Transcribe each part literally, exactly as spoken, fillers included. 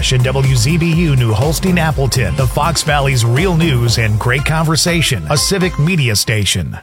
Rush and W Z B U New Holstein Appleton, the Fox Valley's real news and great conversation, a civic media station.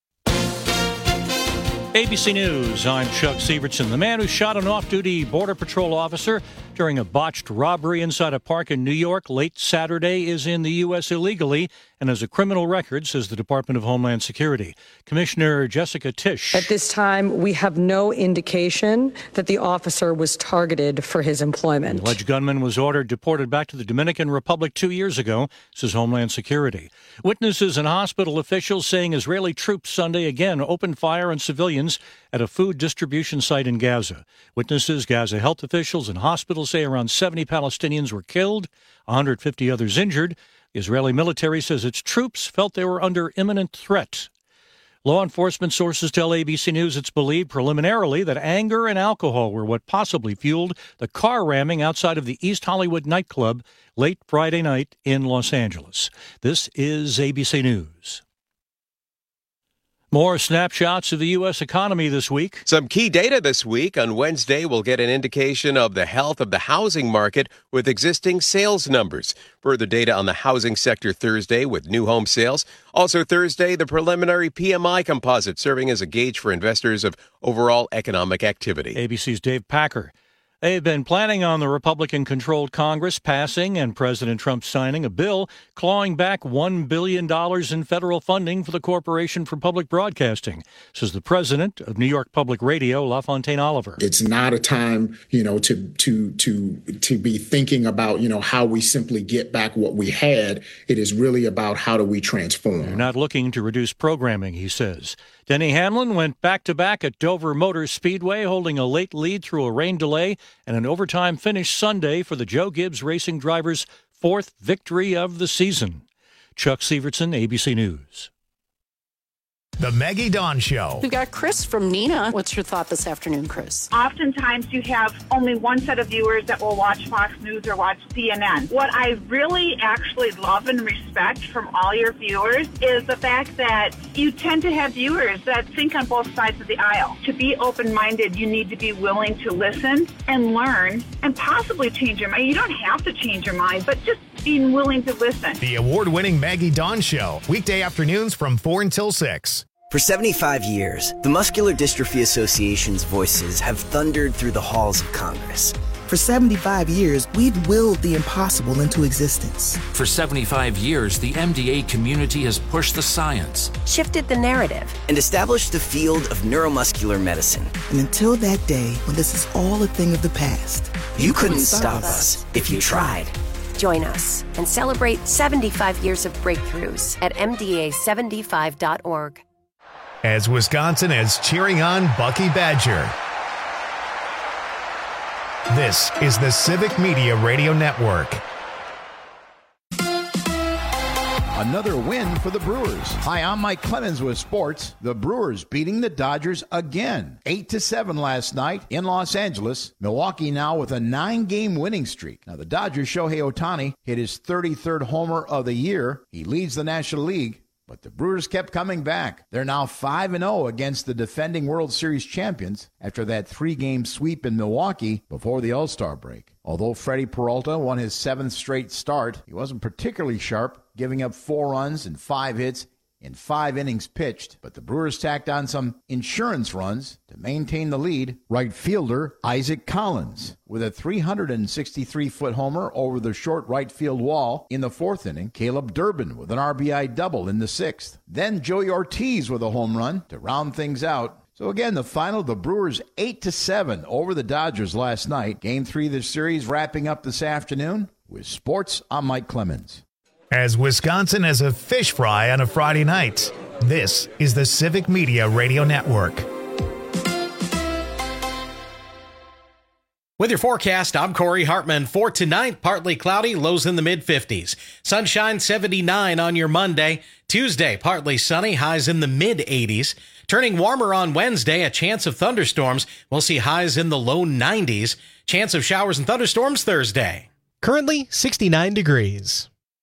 A B C News, I'm Chuck Sievertson. The man who shot an off-duty Border Patrol officer during a botched robbery inside a park in New York late Saturday is in the U S illegally and has a criminal record, says the Department of Homeland Security. Commissioner Jessica Tisch. At this time, we have no indication that the officer was targeted for his employment. The alleged gunman was ordered deported back to the Dominican Republic two years ago, says Homeland Security. Witnesses and hospital officials saying Israeli troops Sunday again opened fire on civilians at a food distribution site in Gaza. Witnesses, Gaza health officials, and hospitals say around seventy Palestinians were killed, one hundred fifty others injured. The Israeli military says its troops felt they were under imminent threat. Law enforcement sources tell A B C News it's believed preliminarily that anger and alcohol were what possibly fueled the car ramming outside of the East Hollywood nightclub late Friday night in Los Angeles. This is A B C News. More snapshots of the U S economy this week. Some key data this week. On Wednesday, we'll get an indication of the health of the housing market with existing sales numbers. Further data on the housing sector Thursday with new home sales. Also Thursday, the preliminary P M I composite serving as a gauge for investors of overall economic activity. A B C's Dave Packer. They've been planning on the Republican-controlled Congress passing and President Trump signing a bill clawing back one billion dollars in federal funding for the Corporation for Public Broadcasting, says the president of New York Public Radio, LaFontaine Oliver. It's not a time, you know, to to to to be thinking about, you know, how we simply get back what we had. It is really about how do we transform. They're not looking to reduce programming, he says. Denny Hamlin went back-to-back at Dover Motor Speedway, holding a late lead through a rain delay and an overtime finish Sunday for the Joe Gibbs Racing driver's fourth victory of the season. Chuck Sievertson, A B C News. The Maggie Dawn Show. We've got Chris from Neenah. What's your thought this afternoon, Chris? Oftentimes you have only one set of viewers that will watch Fox News or watch C N N. What I really actually love and respect from all your viewers is the fact that you tend to have viewers that think on both sides of the aisle. To be open-minded, you need to be willing to listen and learn and possibly change your mind. You don't have to change your mind, but just being willing to listen. The award-winning Maggie Dawn Show. Weekday afternoons from four until six. For seventy-five years, the Muscular Dystrophy Association's voices have thundered through the halls of Congress. For seventy-five years, we've willed the impossible into existence. For seventy-five years, the M D A community has pushed the science, shifted the narrative, and established the field of neuromuscular medicine. And until that day, when this is all a thing of the past, you, you couldn't, couldn't stop us if you tried. Join us and celebrate seventy-five years of breakthroughs at M D A seventy-five dot org. As Wisconsin is cheering on Bucky Badger. This is the Civic Media Radio Network. Another win for the Brewers. Hi, I'm Mike Clemens with sports. The Brewers beating the Dodgers again. eight to seven last night in Los Angeles. Milwaukee now with a nine-game winning streak. Now, the Dodgers' Shohei Ohtani hit his thirty-third homer of the year. He leads the National League. But the Brewers kept coming back. They're now five and oh against the defending World Series champions after that three-game sweep in Milwaukee before the All-Star break. Although Freddie Peralta won his seventh straight start, he wasn't particularly sharp, giving up four runs and five hits in five innings pitched. But the Brewers tacked on some insurance runs to maintain the lead. Right fielder Isaac Collins with a three hundred sixty-three foot homer over the short right field wall in the fourth inning. Caleb Durbin with an R B I double in the sixth. Then Joey Ortiz with a home run to round things out. So again, the final, the Brewers eight to seven over the Dodgers last night. Game three of the series wrapping up this afternoon. With sports, I'm Mike Clemens. As Wisconsin has a fish fry on a Friday night, this is the Civic Media Radio Network. With your forecast, I'm Corey Hartman. For tonight, partly cloudy, lows in the mid-fifties. Sunshine seventy-nine on your Monday. Tuesday, partly sunny, highs in the mid-eighties. Turning warmer on Wednesday, a chance of thunderstorms. We'll see highs in the low nineties. Chance of showers and thunderstorms Thursday. Currently, sixty-nine degrees.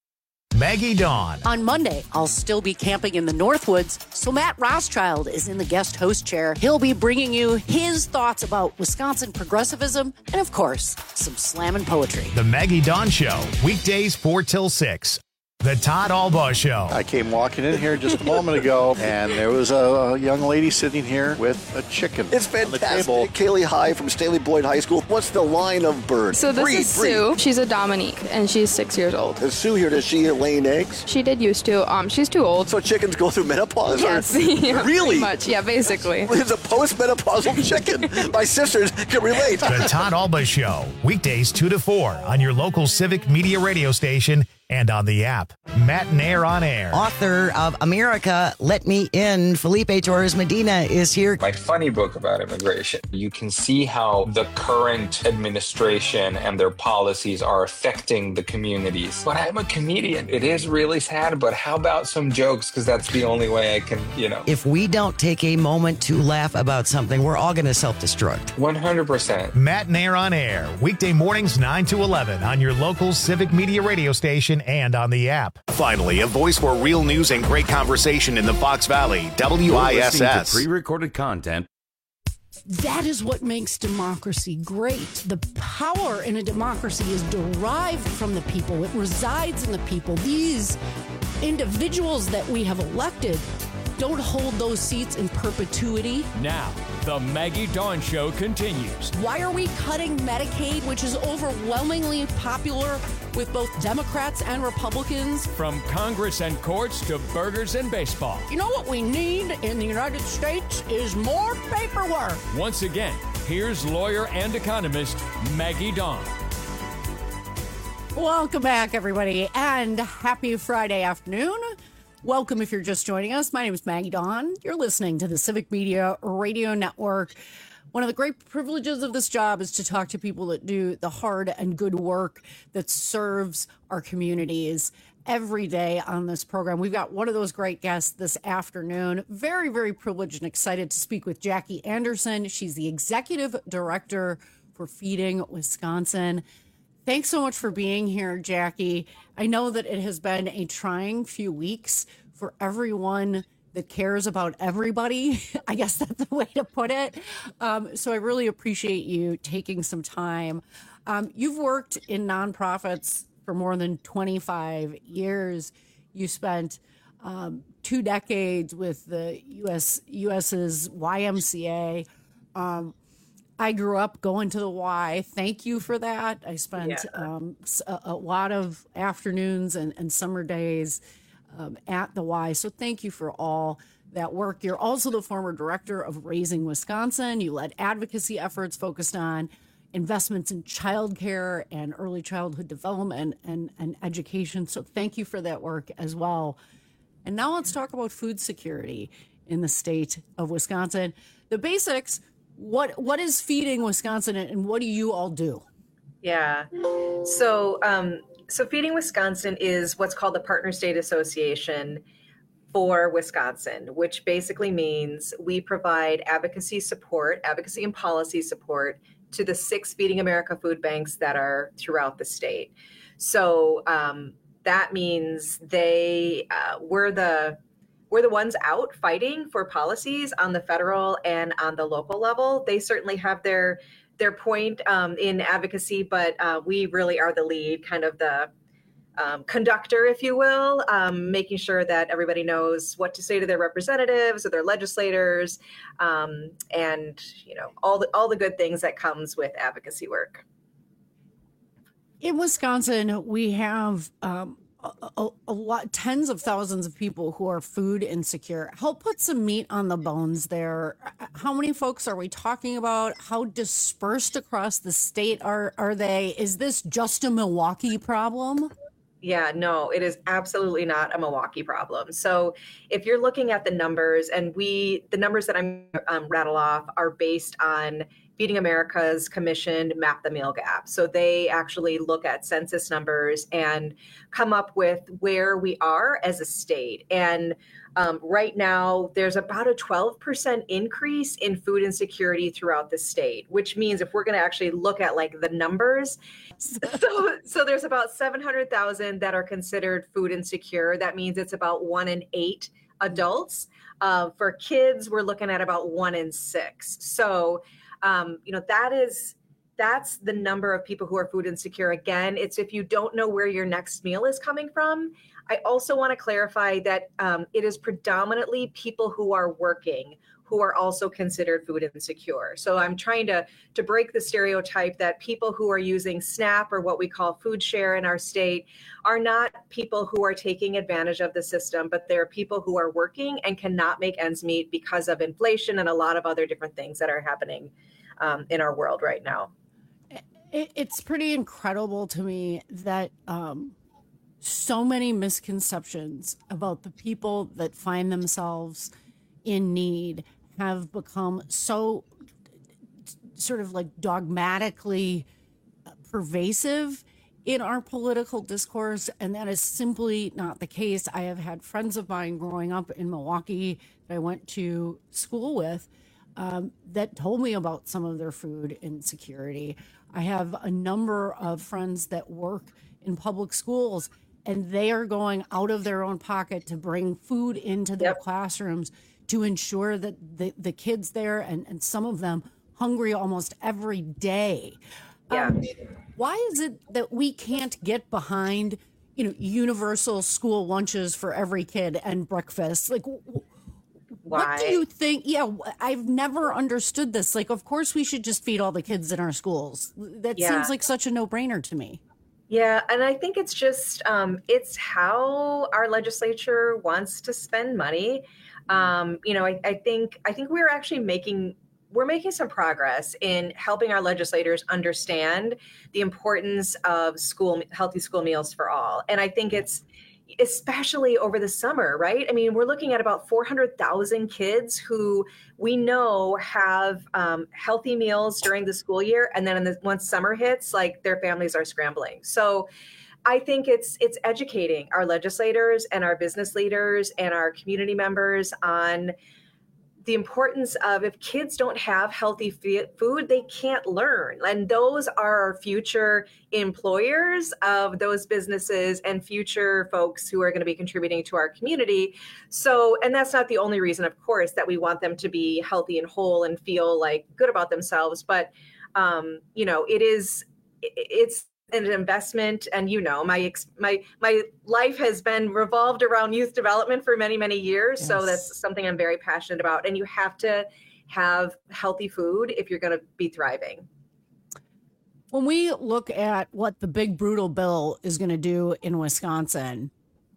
Maggie Dawn. On Monday, I'll still be camping in the Northwoods, so Matt Rothschild is in the guest host chair. He'll be bringing you his thoughts about Wisconsin progressivism and, of course, some slammin' poetry. The Maggie Dawn Show, weekdays four till six. The Todd Albaugh Show. I came walking in here just a moment ago, and there was a young lady sitting here with a chicken. It's fantastic. Kaylee High from Staley Boyd High School. What's the line of bird? So this breed, is Sue. Breed. She's a Dominique, and she's six years old. Is Sue here? Does she lay eggs? She did used to. Um, she's too old. So chickens go through menopause? Yes. Or? Yeah, really? Pretty much. Yeah, basically. It's a post-menopausal chicken. My sisters can relate. The Todd Albaugh Show, weekdays two to four on your local Civic Media radio station and on the app. Matt Nair on air. Author of America, Let Me In, Felipe Torres Medina is here. My funny book about immigration. You can see how the current administration and their policies are affecting the communities. But I'm a comedian. It is really sad, but how about some jokes? Because that's the only way I can, you know. If we don't take a moment to laugh about something, we're all going to self-destruct. one hundred percent. Matt Nair on air, weekday mornings nine to eleven on your local Civic Media radio station and on the app. Finally, a voice for real news and great conversation in the Fox Valley. W I S S. Pre-recorded content. That is what makes democracy great. The power in a democracy is derived from the people. It resides in the people. These individuals that we have elected don't hold those seats in perpetuity. Now, the Maggie Dawn Show continues. Why are we cutting Medicaid, which is overwhelmingly popular with both Democrats and Republicans? From Congress and courts to burgers and baseball. You know what we need in the United States is more paperwork. Once again, here's lawyer and economist Maggie Dawn. Welcome back, everybody, and happy Friday afternoon. Welcome if you're just joining us. My name is Maggie Dawn. You're listening to the Civic Media Radio Network. One of the great privileges of this job is to talk to people that do the hard and good work that serves our communities every day on this program. We've got one of those great guests this afternoon. Very, very privileged and excited to speak with Jackie Anderson. She's the executive director for Feeding Wisconsin. Thanks so much for being here, Jackie. I know that it has been a trying few weeks for everyone that cares about everybody. I guess that's the way to put it. Um, so I really appreciate you taking some time. Um, you've worked in nonprofits for more than twenty-five years. You spent um, two decades with the U S US's Y M C A. Um, I grew up going to the Y. Thank you for that. I spent yeah. um, a, a lot of afternoons and, and summer days um, at the Y. So thank you for all that work. You're also the former director of Raising Wisconsin. You led advocacy efforts focused on investments in childcare and early childhood development and, and education. So thank you for that work as well. And now let's talk about food security in the state of Wisconsin. The basics. What what is Feeding Wisconsin, and what do you all do? Yeah, so um, so Feeding Wisconsin is what's called the Partner State Association for Wisconsin, which basically means we provide advocacy support, advocacy and policy support to the six Feeding America food banks that are throughout the state. So um, that means they uh, we're the We're the ones out fighting for policies on the federal and on the local level. They certainly have their their point um, in advocacy, but uh, we really are the lead, kind of the um, conductor, if you will, um, making sure that everybody knows what to say to their representatives or their legislators, um, and you know all the all the good things that comes with advocacy work. In Wisconsin, we have um, A, a, a lot, tens of thousands of people who are food insecure. Help put some meat on the bones there. How many folks are we talking about? How dispersed across the state are, are they? Is this just a Milwaukee problem? Yeah, no, it is absolutely not a Milwaukee problem. So if you're looking at the numbers, and we, the numbers that I'm um, rattle off are based on Feeding America's commissioned Map the Meal Gap. So they actually look at census numbers and come up with where we are as a state. And um, right now, there's about a twelve percent increase in food insecurity throughout the state, which means if we're going to actually look at like the numbers, so, so there's about seven hundred thousand that are considered food insecure. That means it's about one in eight adults. Uh, for kids, we're looking at about one in six. So, um, you know, that is, that's the number of people who are food insecure. Again, it's if you don't know where your next meal is coming from. I also want to clarify that um, it is predominantly people who are working who are also considered food insecure. So I'm trying to, to break the stereotype that people who are using SNAP or what we call food share in our state are not people who are taking advantage of the system, but they're people who are working and cannot make ends meet because of inflation and a lot of other different things that are happening um, in our world right now. It's pretty incredible to me that um, so many misconceptions about the people that find themselves in need have become so sort of like dogmatically pervasive in our political discourse, and that is simply not the case. I have had friends of mine growing up in Milwaukee that I went to school with um, that told me about some of their food insecurity. I have a number of friends that work in public schools, and they are going out of their own pocket to bring food into their yep. classrooms to ensure that the, the kids there, and, and some of them hungry almost every day. Yeah. Um, why is it that we can't get behind, you know, universal school lunches for every kid and breakfast? Like, why? What do you think? Yeah, I've never understood this. Like, of course we should just feed all the kids in our schools. That yeah. seems like such a no-brainer to me. Yeah, and I think it's just, um, it's how our legislature wants to spend money. Um, you know, I, I think I think we're actually making we're making some progress in helping our legislators understand the importance of school healthy school meals for all. And I think it's especially over the summer, right? I mean, we're looking at about four hundred thousand kids who we know have um, healthy meals during the school year. And then in the, once summer hits, like their families are scrambling. So I think it's it's educating our legislators and our business leaders and our community members on the importance of if kids don't have healthy food, they can't learn. And those are our future employers of those businesses and future folks who are going to be contributing to our community. So, and that's not the only reason, of course, that we want them to be healthy and whole and feel like good about themselves. But, um, you know, it is, it's, an investment, and you know my my my life has been revolved around youth development for many many years. Yes. So that's something I'm very passionate about. And you have to have healthy food if you're going to be thriving. When we look at what the big brutal bill is going to do in Wisconsin,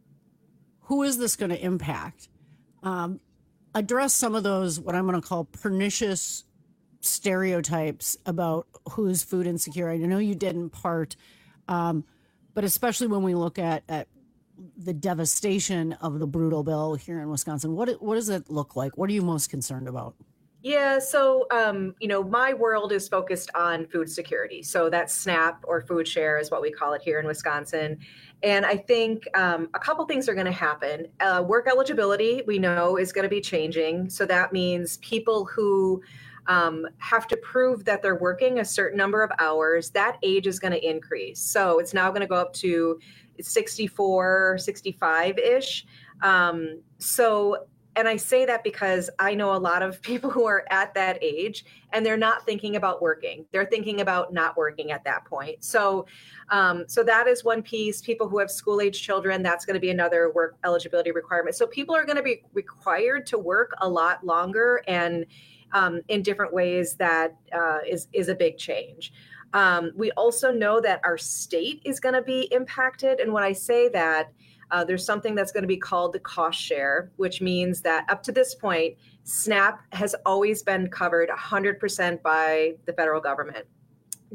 who is this going to impact? Um, address some of those what I'm going to call pernicious stereotypes about who's food insecure. I know you did in part, um, but especially when we look at, at the devastation of the brutal bill here in Wisconsin, what what does it look like? What are you most concerned about? Yeah, so, um, you know, my world is focused on food security. So that's SNAP, or food share is what we call it here in Wisconsin. And I think um, a couple things are going to happen. Uh, work eligibility, we know, is going to be changing. So that means people who Um, have to prove that they're working a certain number of hours, that age is going to increase. So it's now going to go up to sixty-four, sixty-five-ish. Um, so, and I say that because I know a lot of people who are at that age and they're not thinking about working. They're thinking about not working at that point. So, um, so that is one piece. People who have school-age children, that's going to be another work eligibility requirement. So people are going to be required to work a lot longer and Um, in different ways that uh, is, is a big change. Um, we also know that our state is going to be impacted. And when I say that, uh, there's something that's going to be called the cost share, which means that up to this point, SNAP has always been covered one hundred percent by the federal government.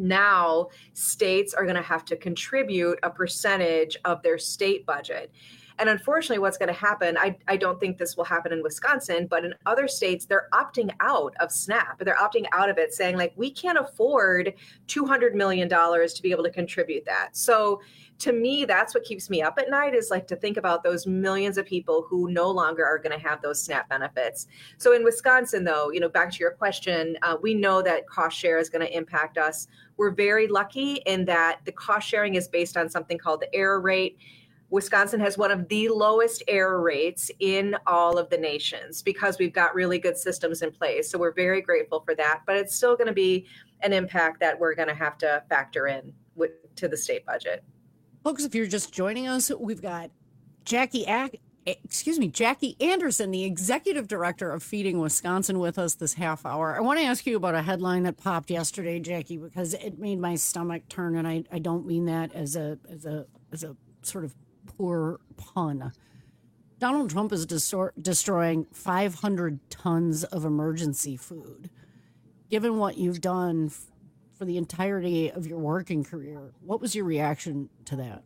Now, states are going to have to contribute a percentage of their state budget. And unfortunately, what's going to happen, I, I don't think this will happen in Wisconsin, but in other states, they're opting out of SNAP. They're opting out of it, saying like, we can't afford two hundred million dollars to be able to contribute that. So to me, that's what keeps me up at night, is like to think about those millions of people who no longer are going to have those SNAP benefits. So in Wisconsin, though, you know, back to your question, uh, we know that cost share is going to impact us. We're very lucky in that the cost sharing is based on something called the error rate. Wisconsin has one of the lowest error rates in all of the nations because we've got really good systems in place. So we're very grateful for that, but it's still going to be an impact that we're going to have to factor in with, to the state budget. Folks, if you're just joining us, we've got Jackie Ack, excuse me, Jackie Anderson, the executive director of Feeding Wisconsin, with us this half hour. I want to ask you about a headline that popped yesterday, Jackie, because it made my stomach turn, and I, I don't mean that as a as a as a sort of poor pun. Donald Trump is destor- destroying five hundred tons of emergency food. Given what you've done f- for the entirety of your working career, what was your reaction to that?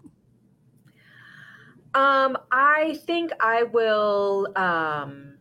Um, I think I will, um,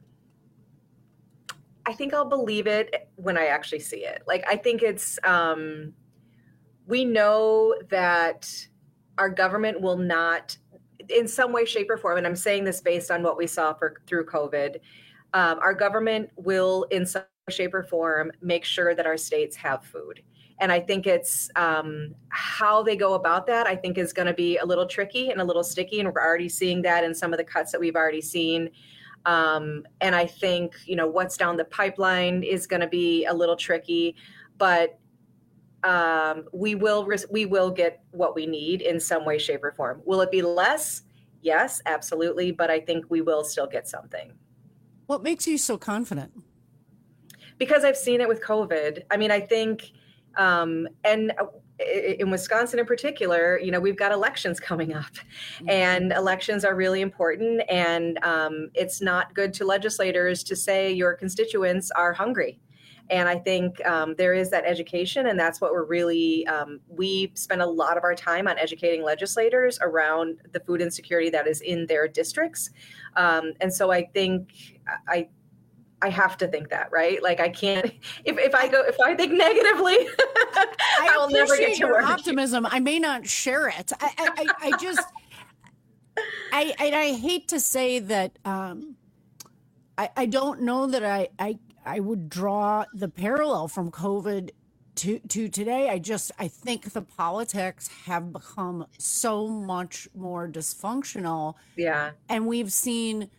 I think I'll believe it when I actually see it. Like, I think it's, um, we know that our government will not, in some way, shape, or form, and I'm saying this based on what we saw for through COVID, um, our government will, in some way, shape, or form, make sure that our states have food. And I think it's um, how they go about that, I think, is going to be a little tricky and a little sticky. And we're already seeing that in some of the cuts that we've already seen. Um, and I think, you know, what's down the pipeline is going to be a little tricky. But um, we will res- we will get what we need in some way, shape, or form. Will it be less? Yes, absolutely. But I think we will still get something. What makes you so confident? Because I've seen it with COVID. I mean, I think... Um, and in Wisconsin in particular, you know, we've got elections coming up, mm-hmm. and elections are really important. And um, it's not good to legislators to say your constituents are hungry. And I think um, there is that education, and that's what we're really, um, we spend a lot of our time on educating legislators around the food insecurity that is in their districts. Um, and so I think I, I have to think that, right? Like I can't, if, if I go, if I think negatively, I, I will never get to your work. optimism. I may not share it. I, I, I just, I, I, I hate to say that. Um, I, I don't know that I, I, I would draw the parallel from COVID to, to today. I just, I think the politics have become so much more dysfunctional. Yeah. And we've seen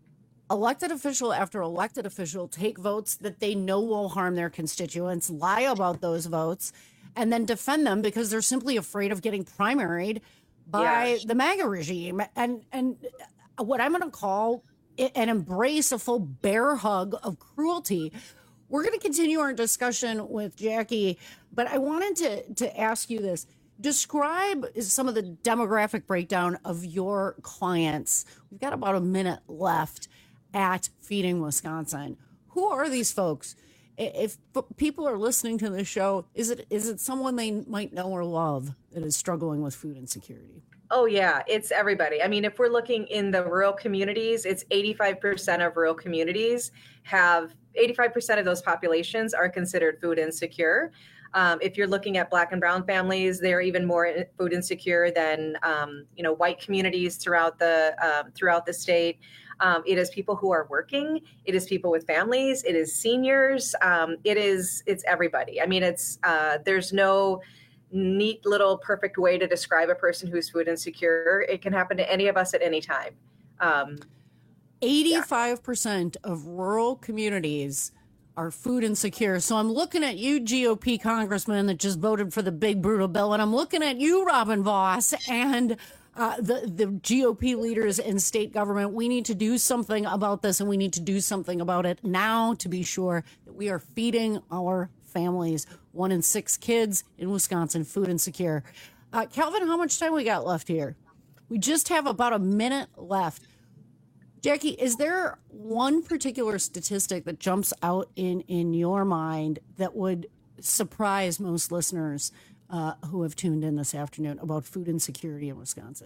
elected official after elected official take votes that they know will harm their constituents, lie about those votes, and then defend them because they're simply afraid of getting primaried by Yeah. the MAGA regime. And and what I'm going to call it an embrace, a full bear hug of cruelty. We're going to continue our discussion with Jackie, but I wanted to to ask you this. Describe some of the demographic breakdown of your clients. We've got about a minute left at Feeding Wisconsin. Who are these folks? If people are listening to this show, is it is it someone they might know or love that is struggling with food insecurity? Oh, yeah, it's everybody. I mean, if we're looking in the rural communities, it's eighty-five percent of rural communities have, eighty-five percent of those populations are considered food insecure. Um, if you're looking at Black and brown families, they're even more food insecure than, um, you know, white communities throughout the um, throughout the state. Um, it is people who are working. It is people with families. It is seniors. Um, it is it's everybody. I mean, it's uh, there's no neat little perfect way to describe a person who's food insecure. It can happen to any of us at any time. Um, eighty-five percent of rural communities are food insecure. So I'm looking at you, G O P congressman that just voted for the big brutal bill, and I'm looking at you, Robin Vos, and uh, the, the G O P leaders in state government. We need to do something about this, and we need to do something about it now to be sure that we are feeding our families. One in six kids in Wisconsin food insecure. Uh, Calvin, how much time we got left here? We just have about a minute left. Jackie, is there one particular statistic that jumps out in, in your mind that would surprise most listeners uh, who have tuned in this afternoon about food insecurity in Wisconsin?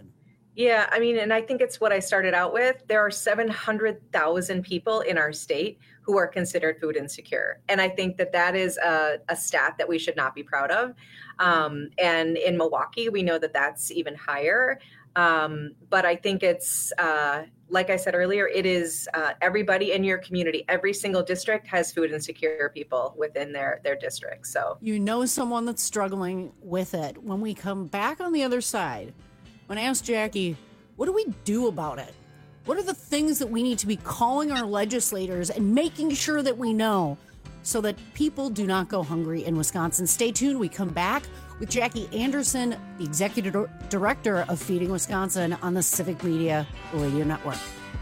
Yeah, I mean, and I think it's what I started out with. There are seven hundred thousand people in our state who are considered food insecure. And I think that that is a, a stat that we should not be proud of. Um, and in Milwaukee, we know that that's even higher. Um, but I think it's, uh, like I said earlier, it is uh, everybody in your community. Every single district has food insecure people within their, their district. So you know someone that's struggling with it. When we come back on the other side, when I asked Jackie, what do we do about it? What are the things that we need to be calling our legislators and making sure that we know so that people do not go hungry in Wisconsin? Stay tuned. We come back with Jackie Anderson, the executive director of Feeding Wisconsin on the Civic Media Radio Network.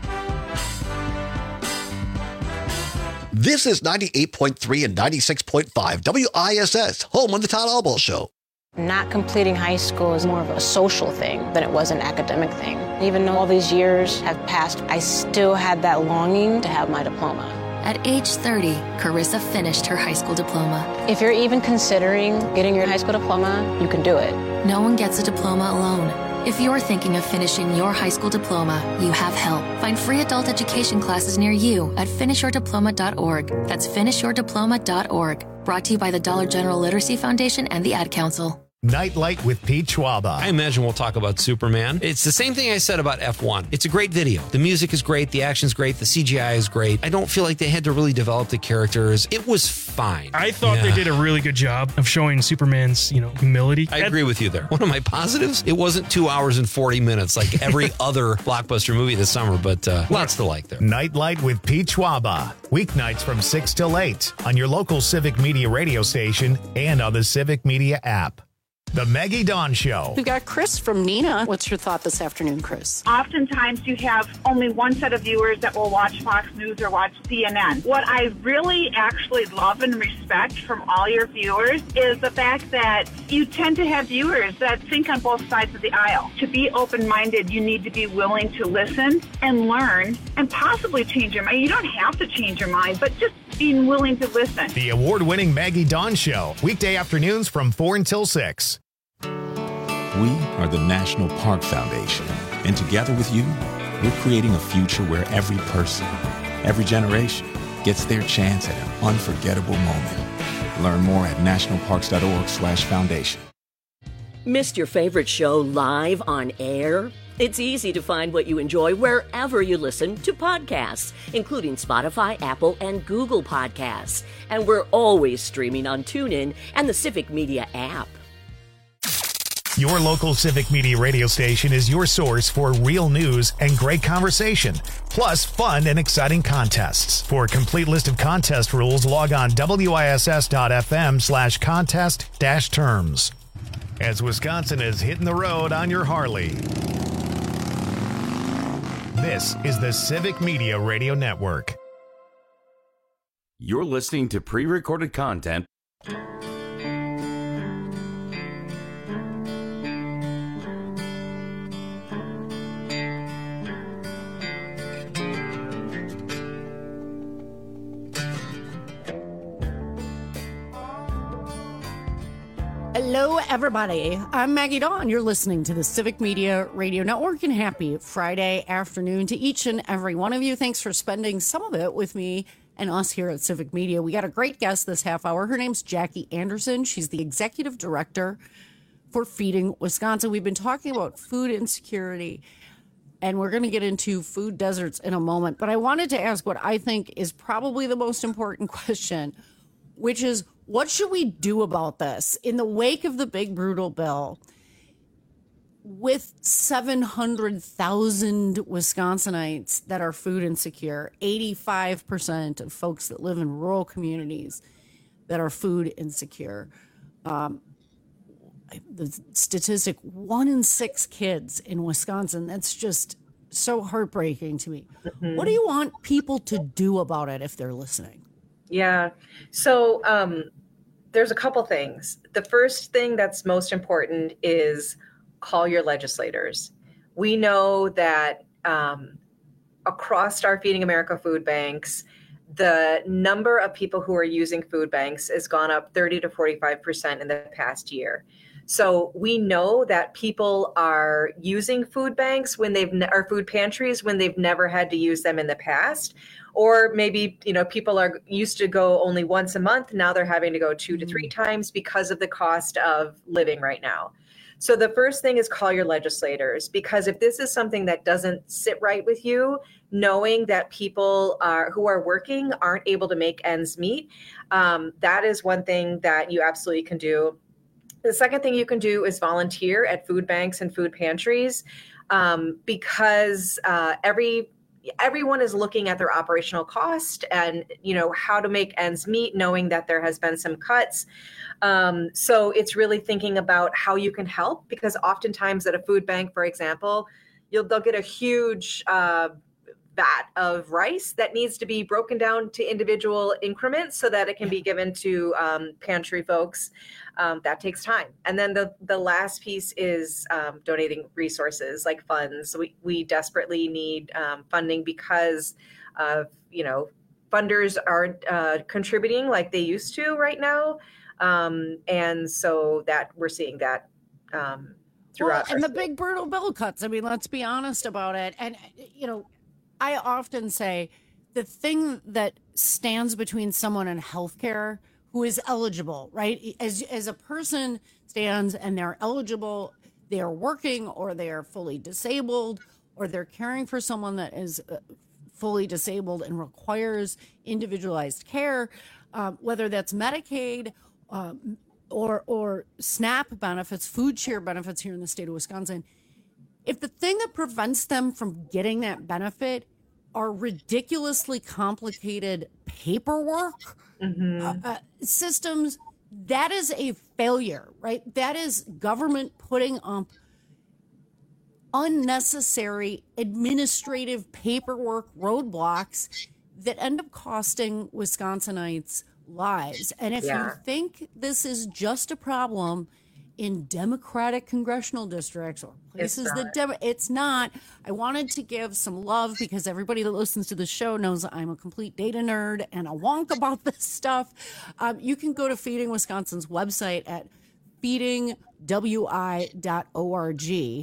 This is ninety-eight point three and ninety-six point five W I S S, home of the Todd Albaugh Show. Not completing high school is more of a social thing than it was an academic thing. Even though all these years have passed, I still had that longing to have my diploma. At age thirty, Carissa finished her high school diploma. If you're even considering getting your high school diploma, you can do it. No one gets a diploma alone. If you're thinking of finishing your high school diploma, you have help. Find free adult education classes near you at finish your diploma dot org. That's finish your diploma dot org. Brought to you by the Dollar General Literacy Foundation and the Ad Council. Nightlight with Pete Schwaba. I imagine we'll talk about Superman. It's the same thing I said about F one. It's a great video. The music is great. The action's great. The C G I is great. I don't feel like they had to really develop the characters. It was fine. I thought yeah. they did a really good job of showing Superman's, you know, humility. I agree with you there. One of my positives, it wasn't two hours and forty minutes like every other blockbuster movie this summer, but uh, lots to like there. Nightlight with Pete Schwaba. Weeknights from six till eight on your local Civic Media radio station and on the Civic Media app. The Maggie Dawn Show. We've got Chris from Neenah. What's your thought this afternoon, Chris? Oftentimes you have only one set of viewers that will watch Fox News or watch C N N. What I really actually love and respect from all your viewers is the fact that you tend to have viewers that think on both sides of the aisle. To be open-minded, you need to be willing to listen and learn and possibly change your mind. You don't have to change your mind, but just being willing to listen. The award-winning Maggie Dawn Show. Weekday afternoons from four until six. We are the National Park Foundation, and together with you, we're creating a future where every person, every generation, gets their chance at an unforgettable moment. Learn more at nationalparks.org slash foundation. Missed your favorite show live on air? It's easy to find what you enjoy wherever you listen to podcasts, including Spotify, Apple, and Google Podcasts. And we're always streaming on TuneIn and the Civic Media app. Your local Civic Media radio station is your source for real news and great conversation, plus fun and exciting contests. For a complete list of contest rules, log on W I S S dot F M slash contest dash terms. As Wisconsin is hitting the road on your Harley. This is the Civic Media Radio Network. You're listening to pre-recorded content. Hello, everybody. I'm Maggie Dawn. You're listening to the Civic Media Radio Network, and happy Friday afternoon to each and every one of you. Thanks for spending some of it with me and us here at Civic Media. We got a great guest this half hour. Her name's Jackie Anderson. She's the executive director for Feeding Wisconsin. We've been talking about food insecurity, and we're going to get into food deserts in a moment. But I wanted to ask what I think is probably the most important question, which is, what should we do about this in the wake of the big brutal bill? With seven hundred thousand Wisconsinites that are food insecure, eighty-five percent of folks that live in rural communities that are food insecure. Um, the statistic, one in six kids in Wisconsin, that's just so heartbreaking to me. Mm-hmm. What do you want people to do about it if they're listening? Yeah. So um, there's a couple things. The first thing that's most important is call your legislators. We know that um, across our Feeding America food banks, the number of people who are using food banks has gone up thirty to forty-five percent in the past year. So we know that people are using food banks when they've ne- or food pantries when they've never had to use them in the past. Or maybe, you know, people are used to go only once a month. Now they're having to go two to three times because of the cost of living right now. So the first thing is call your legislators, because if this is something that doesn't sit right with you, knowing that people are who are working aren't able to make ends meet, um, that is one thing that you absolutely can do. The second thing you can do is volunteer at food banks and food pantries, um, because uh, every everyone is looking at their operational cost and, you know, how to make ends meet, knowing that there has been some cuts. Um, so it's really thinking about how you can help, because oftentimes at a food bank, for example, you'll they'll get a huge uh, vat of rice that needs to be broken down to individual increments so that it can be given to um, pantry folks. Um, that takes time. And then the, the last piece is um, donating resources like funds. We, we desperately need um, funding because of, you know, funders aren't uh, contributing like they used to right now. Um, and so that we're seeing that um, throughout. Well, and the big brutal bill cuts. I mean, let's be honest about it. And, you know, I often say the thing that stands between someone and healthcare who is eligible, right? As as a person stands and they're eligible, they're working or they're fully disabled or they're caring for someone that is fully disabled and requires individualized care, uh, whether that's Medicaid um, or or SNAP benefits, food share benefits here in the state of Wisconsin. If the thing that prevents them from getting that benefit are ridiculously complicated paperwork, mm-hmm. uh, uh, systems, that is a failure, right? That is government putting up unnecessary administrative paperwork roadblocks that end up costing Wisconsinites lives. And if yeah. you think this is just a problem in Democratic congressional districts or places that Dem- it's not. I wanted to give some love because everybody that listens to the show knows I'm a complete data nerd and a wonk about this stuff. Um, you can go to Feeding Wisconsin's website at feeding w i dot org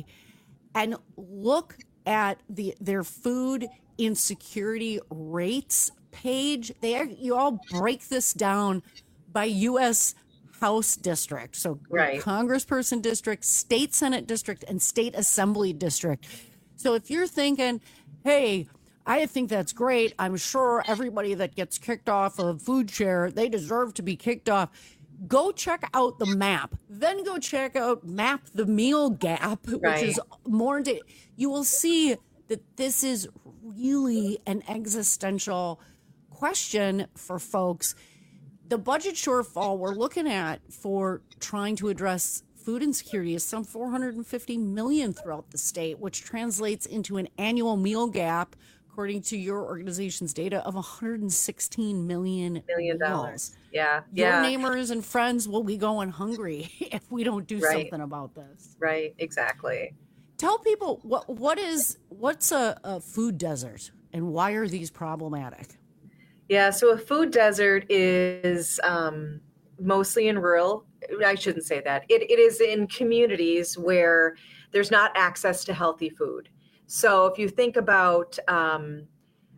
and look at the their food insecurity rates page. They you all break this down by U S House district, so right. Congressperson district, state Senate district, and state assembly district. So if you're thinking, hey, I think that's great, I'm sure everybody that gets kicked off of food share, they deserve to be kicked off. Go check out the map. Then go check out Map the Meal Gap, which right. is more. Da- you will see that this is really an existential question for folks. The budget shortfall we're looking at for trying to address food insecurity is some four hundred fifty million dollars throughout the state, which translates into an annual meal gap, according to your organization's data, of one hundred sixteen million dollars. Yeah, your yeah. neighbors and friends will be going hungry if we don't do right. something about this. Right, exactly. Tell people what what is what's a, a food desert and why are these problematic? Yeah, so a food desert is um, mostly in rural, I shouldn't say that. It, it is in communities where there's not access to healthy food. So if you think about um,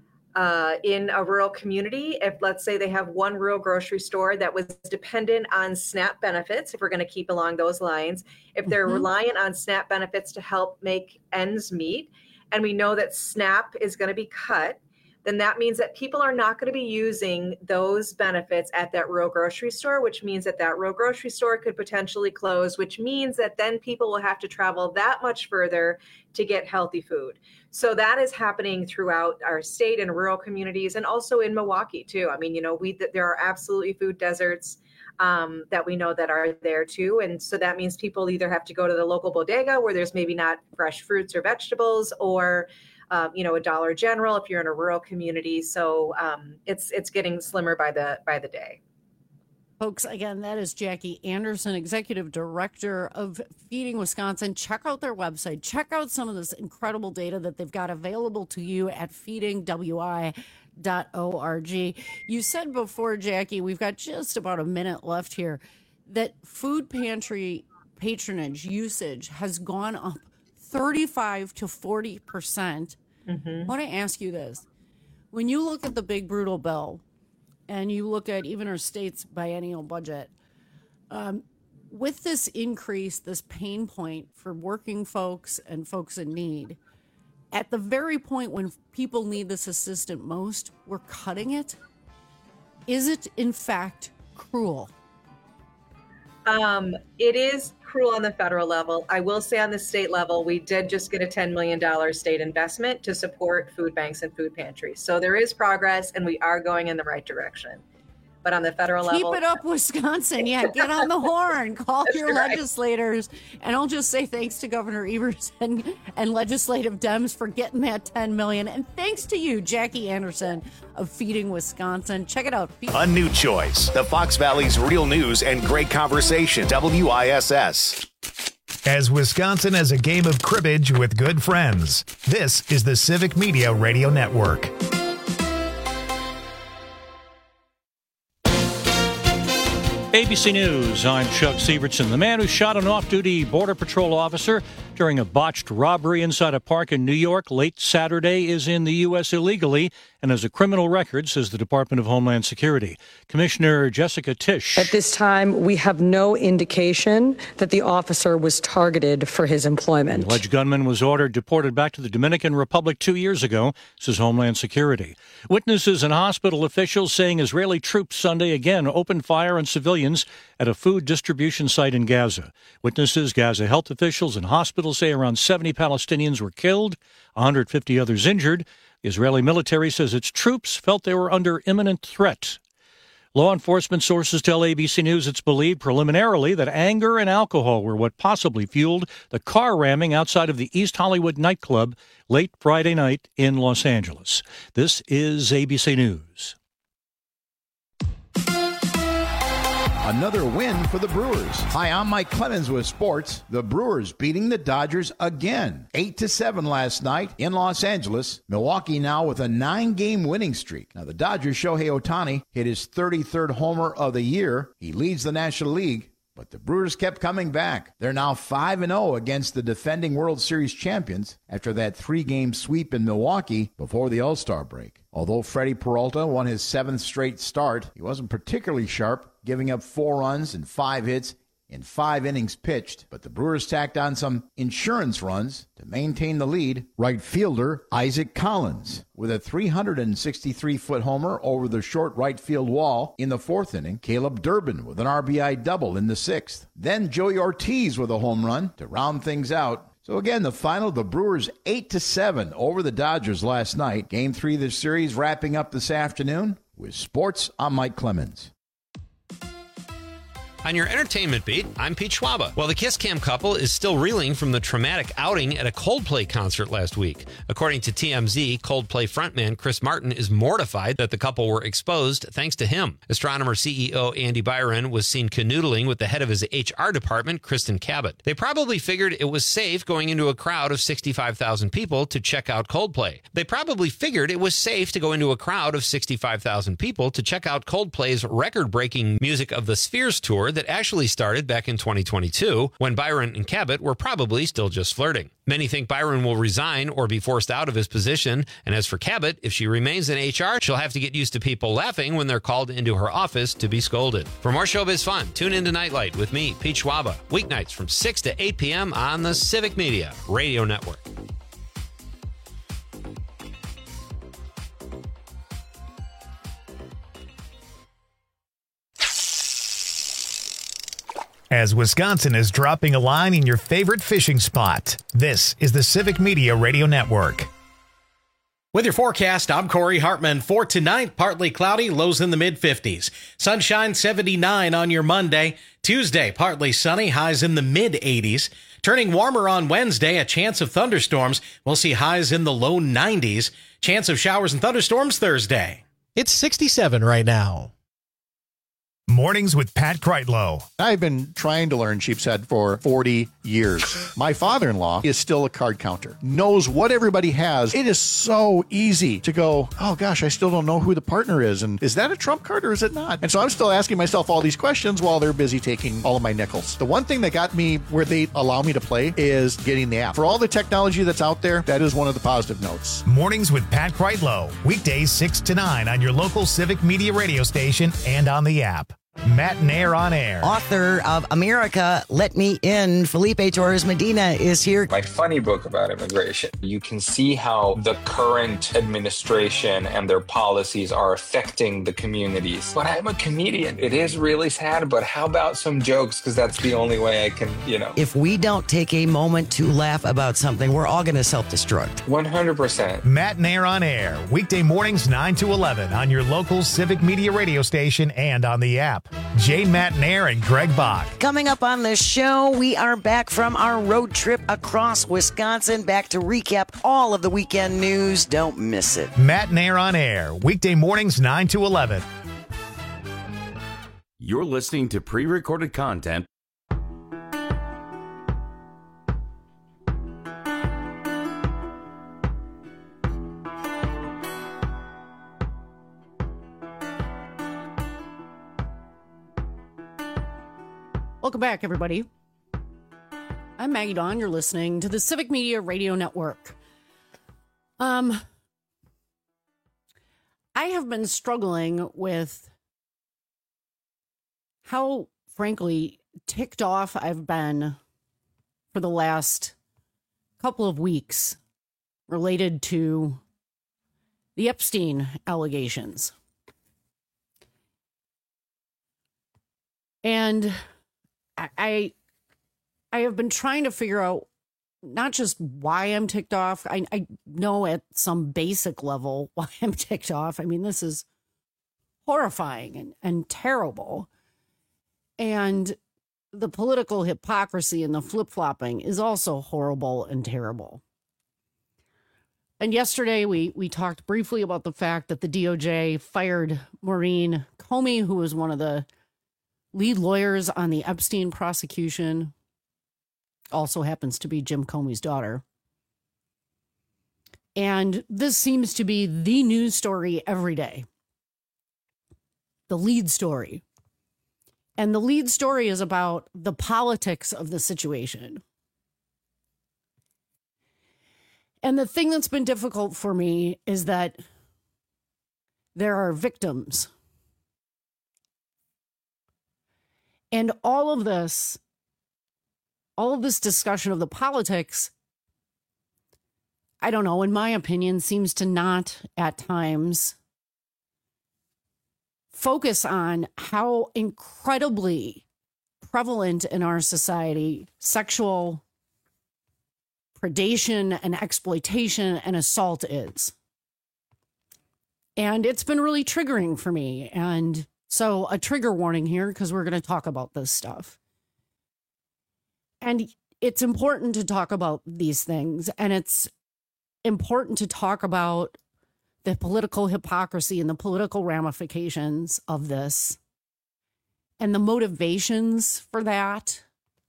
uh, in a rural community, if let's say they have one rural grocery store that was dependent on SNAP benefits, if we're going to keep along those lines, if they're mm-hmm. reliant on SNAP benefits to help make ends meet, and we know that SNAP is going to be cut, then that means that people are not going to be using those benefits at that rural grocery store, which means that that rural grocery store could potentially close, which means that then people will have to travel that much further to get healthy food. So that is happening throughout our state and rural communities, and also in Milwaukee too. I mean, you know, we there are absolutely food deserts um, that we know that are there too. And so that means people either have to go to the local bodega where there's maybe not fresh fruits or vegetables, or Um, you know, a Dollar General if you're in a rural community. So um, it's it's getting slimmer by the by the day. Folks, again, that is Jackie Anderson, Executive Director of Feeding Wisconsin. Check out their website. Check out some of this incredible data that they've got available to you at feeding w i dot org. You said before, Jackie, we've got just about a minute left here, that food pantry patronage usage has gone up thirty-five to forty percent. Mm-hmm. I want to ask you this. When you look at the big brutal bill and you look at even our state's biennial budget, um, with this increase, this pain point for working folks and folks in need, at the very point when people need this assistance most, we're cutting it. Is it, in fact, cruel? Um, it is cruel on the federal level. I will say on the state level, we did just get a ten million dollars state investment to support food banks and food pantries. So there is progress and we are going in the right direction. But on the federal Keep level... Keep it up, Wisconsin. Yeah, get on the horn. Call your right. legislators. And I'll just say thanks to Governor Evers and, and legislative Dems for getting that ten million dollars. And thanks to you, Jackie Anderson of Feeding Wisconsin. Check it out. A new choice. The Fox Valley's real news and great conversation. W I S S. As Wisconsin has a game of cribbage with good friends, this is the Civic Media Radio Network. A B C News, I'm Chuck Sievertson. The man who shot an off-duty Border Patrol officer during a botched robbery inside a park in New York late Saturday is in the U S illegally and has a criminal record, says the Department of Homeland Security. Commissioner Jessica Tisch. At this time, we have no indication that the officer was targeted for his employment. The alleged gunman was ordered deported back to the Dominican Republic two years ago, says Homeland Security. Witnesses and hospital officials saying Israeli troops Sunday again opened fire on civilians at a food distribution site in Gaza. Witnesses, Gaza health officials, and hospitals say around seventy Palestinians were killed, one hundred fifty others injured. The Israeli military says its troops felt they were under imminent threat. Law enforcement sources tell A B C News it's believed preliminarily that anger and alcohol were what possibly fueled the car ramming outside of the East Hollywood nightclub late Friday night in Los Angeles. This is A B C News. Another win for the Brewers. Hi, I'm Mike Clemens with sports. The Brewers beating the Dodgers again. eight to seven last night in Los Angeles. Milwaukee now with a nine-game winning streak. Now, the Dodgers' Shohei Ohtani hit his thirty-third homer of the year. He leads the National League. But the Brewers kept coming back. They're now five and oh against the defending World Series champions after that three-game sweep in Milwaukee before the All-Star break. Although Freddie Peralta won his seventh straight start, he wasn't particularly sharp, giving up four runs and five hits in five innings pitched. But the Brewers tacked on some insurance runs to maintain the lead. Right fielder Isaac Collins with a three hundred sixty-three foot homer over the short right field wall in the fourth inning. Caleb Durbin with an R B I double in the sixth. Then Joey Ortiz with a home run to round things out. So again, the final, the Brewers eight to seven over the Dodgers last night. Game three of the series wrapping up this afternoon. With sports, I'm Mike Clemens. On your entertainment beat, I'm Pete Schwaba. Well, the Kiss Cam couple is still reeling from the traumatic outing at a Coldplay concert last week. According to T M Z, Coldplay frontman Chris Martin is mortified that the couple were exposed thanks to him. Astronomer C E O Andy Byron was seen canoodling with the head of his H R department, Kristen Cabot. They probably figured it was safe going into a crowd of sixty-five thousand people to check out Coldplay. They probably figured it was safe to go into a crowd of sixty-five thousand people to check out Coldplay's record-breaking Music of the Spheres tour that actually started back in twenty twenty-two, when Byron and Cabot were probably still just flirting. Many think Byron will resign or be forced out of his position, and as for Cabot, if she remains in H R, she'll have to get used to people laughing when they're called into her office to be scolded. For more showbiz fun, tune in to Nightlight with me, Pete Schwaba, weeknights from six to eight p.m. on the Civic Media Radio Network. As Wisconsin is dropping a line in your favorite fishing spot, this is the Civic Media Radio Network. With your forecast, I'm Corey Hartman. For tonight, partly cloudy, lows in the mid fifties. Sunshine seventy-nine on your Monday. Tuesday, partly sunny, highs in the mid eighties. Turning warmer on Wednesday, a chance of thunderstorms. We'll see highs in the low nineties. Chance of showers and thunderstorms Thursday. It's sixty-seven right now. Mornings with Pat Kreitlow. I've been trying to learn sheep's head for forty years. My father-in-law is still a card counter, knows what everybody has. It is so easy to go, oh gosh, I still don't know who the partner is. And is that a trump card or is it not? And so I'm still asking myself all these questions while they're busy taking all of my nickels. The one thing that got me where they allow me to play is getting the app. For all the technology that's out there, that is one of the positive notes. Mornings with Pat Kreitlow. Weekdays six to nine on your local Civic Media radio station and on the app. Matt Nair on air. Author of America, Let Me In, Felipe Torres Medina is here. My funny book about immigration. You can see how the current administration and their policies are affecting the communities. But I'm a comedian. It is really sad, but how about some jokes? Because that's the only way I can, you know. If we don't take a moment to laugh about something, we're all going to self-destruct. one hundred percent. Matt Nair on air. Weekday mornings nine to eleven on your local Civic Media radio station and on the app. Jay Matt Nair and Greg Bach. Coming up on the show, we are back from our road trip across Wisconsin, back to recap all of the weekend news. Don't miss it. Matt Nair on air. Weekday mornings nine to eleven. You're listening to pre-recorded content. Welcome back, everybody. I'm Maggie Dawn. You're listening to the Civic Media Radio Network. Um, I have been struggling with how, frankly, ticked off I've been for the last couple of weeks related to the Epstein allegations. And I I have been trying to figure out not just why I'm ticked off. I, I know at some basic level why I'm ticked off. I mean, this is horrifying and, and terrible. And the political hypocrisy and the flip-flopping is also horrible and terrible. And yesterday we we talked briefly about the fact that the D O J fired Maureen Comey, who was one of the lead lawyers on the Epstein prosecution, also happens to be Jim Comey's daughter. And this seems to be the news story every day. The lead story. And the lead story is about the politics of the situation. And the thing that's been difficult for me is that there are victims. And all of this, all of this discussion of the politics, I don't know, in my opinion, seems to not at times focus on how incredibly prevalent in our society sexual predation and exploitation and assault is. And it's been really triggering for me. And so a trigger warning here, because we're going to talk about this stuff. And it's important to talk about these things. And it's important to talk about the political hypocrisy and the political ramifications of this and the motivations for that.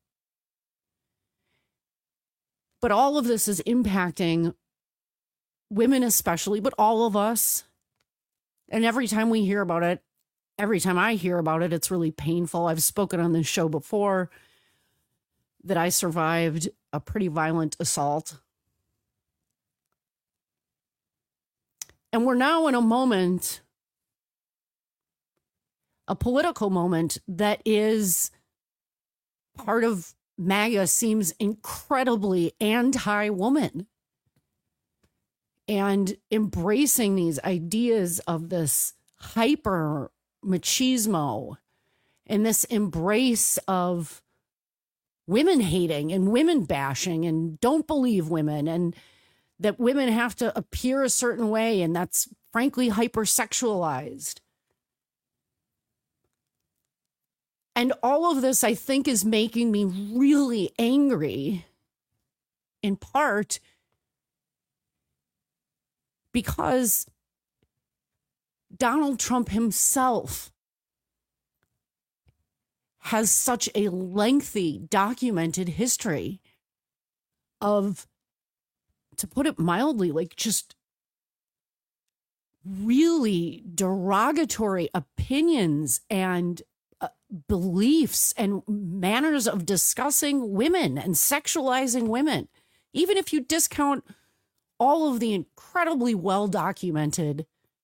But all of this is impacting women especially, but all of us. And every time we hear about it, every time I hear about it, it's really painful. I've spoken on this show before that I survived a pretty violent assault. And we're now in a moment, a political moment that is part of MAGA seems incredibly anti-woman and embracing these ideas of this hyper machismo and this embrace of women hating and women bashing and don't believe women and that women have to appear a certain way and that's frankly hypersexualized. And all of this, I think, is making me really angry, in part because Donald Trump himself has such a lengthy documented history of, to put it mildly, like just really derogatory opinions and uh, beliefs and manners of discussing women and sexualizing women. Even if you discount all of the incredibly well documented,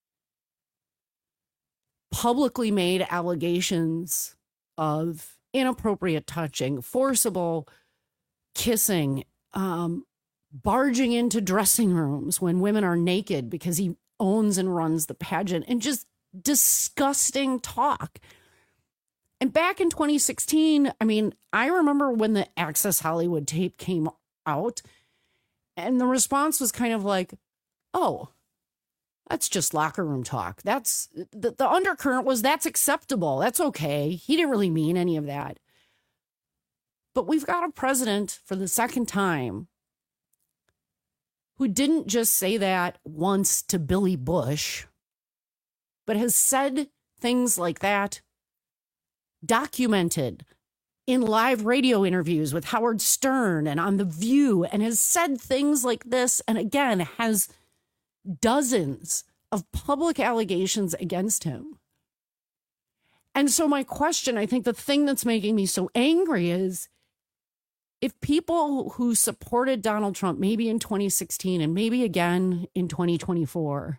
publicly made allegations of inappropriate touching, forcible kissing, um, barging into dressing rooms when women are naked because he owns and runs the pageant, and just disgusting talk. And back in twenty sixteen, I mean, I remember when the Access Hollywood tape came out, and the response was kind of like, oh, that's just locker room talk. That's the, the undercurrent was that's acceptable. That's okay. He didn't really mean any of that. But we've got a president for the second time who didn't just say that once to Billy Bush, but has said things like that, documented in live radio interviews with Howard Stern and on The View, and has said things like this, and again, has dozens of public allegations against him. And so my question, I think the thing that's making me so angry is, if people who supported Donald Trump, maybe in twenty sixteen and maybe again in twenty twenty-four,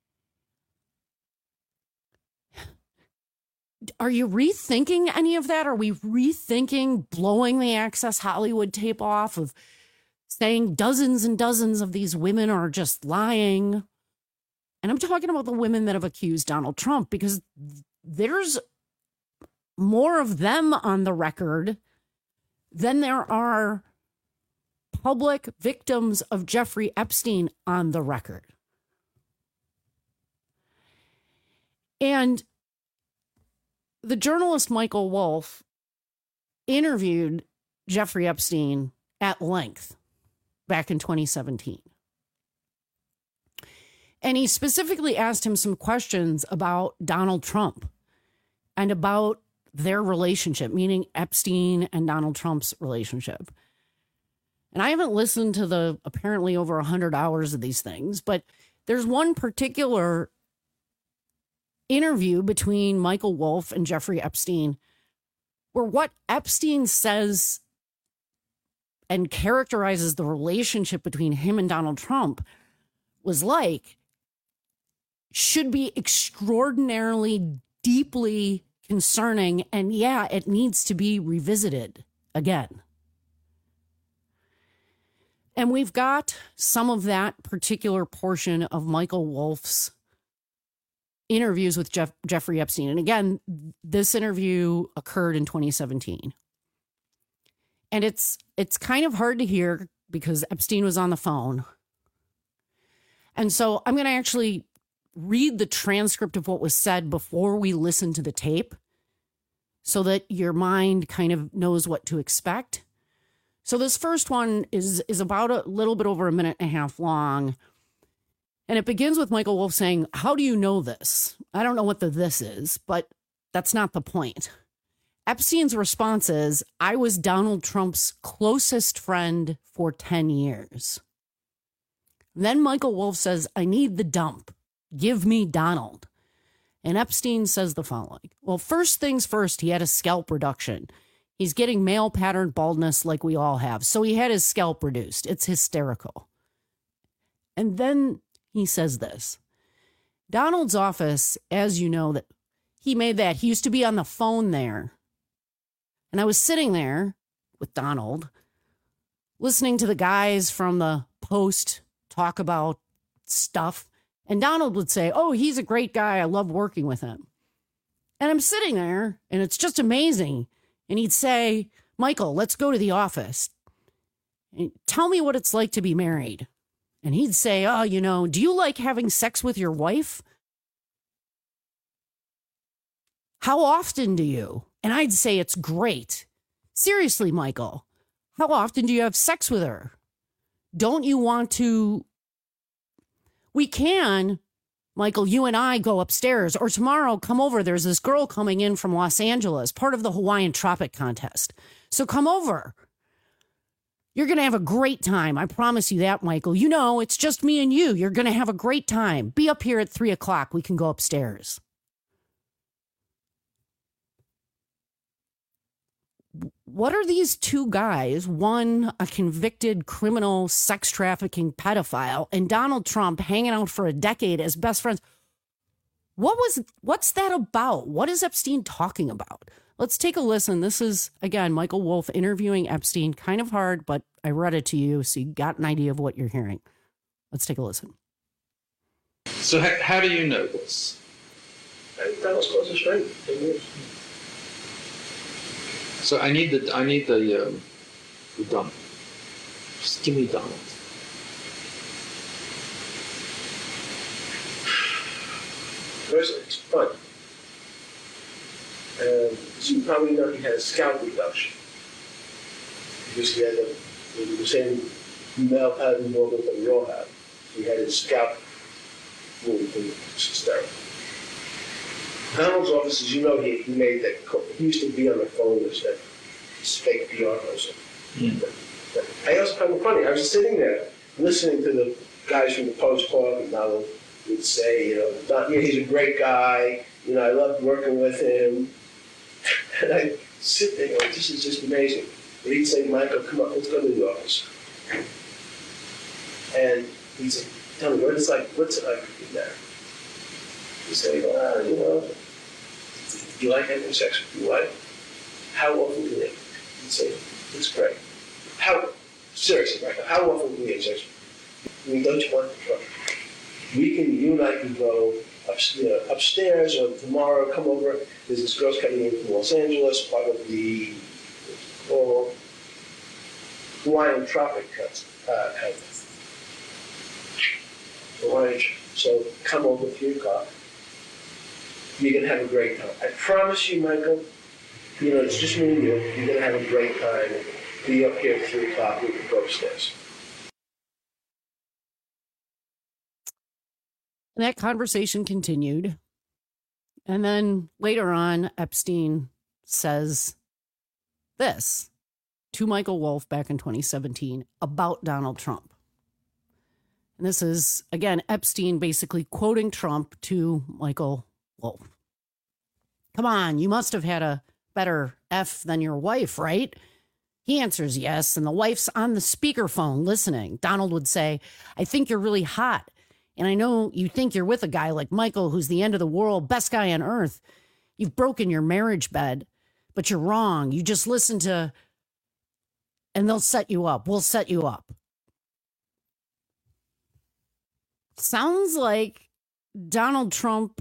are you rethinking any of that? Are we rethinking blowing the Access Hollywood tape off, of saying dozens and dozens of these women are just lying? And I'm talking about the women that have accused Donald Trump, because there's more of them on the record than there are public victims of Jeffrey Epstein on the record. And the journalist Michael Wolff interviewed Jeffrey Epstein at length back in twenty seventeen. And he specifically asked him some questions about Donald Trump and about their relationship, meaning Epstein and Donald Trump's relationship. And I haven't listened to the apparently over one hundred hours of these things, but there's one particular interview between Michael Wolff and Jeffrey Epstein where what Epstein says and characterizes the relationship between him and Donald Trump was like, should be extraordinarily, deeply concerning, and yeah, it needs to be revisited again. And we've got some of that particular portion of Michael Wolff's interviews with Jeff, Jeffrey Epstein. And again, this interview occurred in twenty seventeen. And it's it's kind of hard to hear because Epstein was on the phone. And so I'm going to actually read the transcript of what was said before we listen to the tape so that your mind kind of knows what to expect. So this first one is, is about a little bit over a minute and a half long. And it begins with Michael Wolff saying, how do you know this? I don't know what the this is, but that's not the point. Epstein's response is, I was Donald Trump's closest friend for ten years. Then Michael Wolff says, I need the dump. Give me Donald. And Epstein says the following. Well, first things first, he had a scalp reduction. He's getting male pattern baldness like we all have. So he had his scalp reduced. It's hysterical. And then he says this. Donald's office, as you know, that he made that. He used to be on the phone there. And I was sitting there with Donald, listening to the guys from the Post talk about stuff. And Donald would say, oh, he's a great guy. I love working with him. And I'm sitting there and it's just amazing. And he'd say, Michael, let's go to the office. And tell me what it's like to be married. And he'd say, oh, you know, do you like having sex with your wife? How often do you? And I'd say, it's great. Seriously, Michael, how often do you have sex with her? Don't you want to? We can Michael, you and I go upstairs, or tomorrow come over. There's this girl coming in from Los Angeles, part of the Hawaiian Tropic Contest. So come over. You're going to have a great time. I promise you that, Michael. You know, it's just me and you. You're going to have a great time. Be up here at three o'clock. We can go upstairs. What are these two guys, one a convicted criminal sex trafficking pedophile and Donald Trump hanging out for a decade as best friends? What was, what's that about? What is Epstein talking about? Let's take a listen. This is, again, Michael Wolff interviewing Epstein. Kind of hard, but I read it to you, so you got an idea of what you're hearing. Let's take a listen. So how, how do you know this? Donald's close to straight. So I need the I need the um, the Donald. Just give me Donald. First, it's fun. And so you probably know he had a scalp reduction because he had a, the same male pattern model that we all have. He had his scalp moved and sterile. Donald's office, as you know, he, he made that call. He used to be on the phone as that fake P R person. Mm. But, but I also found it funny. I was sitting there listening to the guys from the Post talk, and Donald would say, you know, Don, yeah, he's a great guy. You know, I loved working with him. And I sit there going, this is just amazing. And he'd say, Michael, come on, let's go to the office. And he'd say, tell me, what it's like, what's it like in there? He'd say, well, you know, do you like having sex with your wife? How often do you? He'd say, it's great. How, seriously, Michael, how often do you have sex? I mean, don't you want the trouble? We can, you and I can go up, you know, upstairs, or tomorrow come over. There's this girl's coming in from Los Angeles, part of the oh, Hawaiian Tropic uh, Contest. Hawaiian, so come over at three o'clock. You're going to have a great time. I promise you, Michael, you know, it's just me and you. You're going to have a great time. Be up here at three o'clock. We can go upstairs. And that conversation continued. And then later on, Epstein says this to Michael Wolff back in twenty seventeen about Donald Trump. And this is, again, Epstein basically quoting Trump to Michael Wolff. Come on, you must have had a better F than your wife, right? He answers yes, and the wife's on the speakerphone listening. Donald would say, I think you're really hot. And I know you think you're with a guy like Michael, who's the end of the world, best guy on earth. You've broken your marriage bed, but you're wrong. You just listen to, and they'll set you up. We'll set you up. Sounds like Donald Trump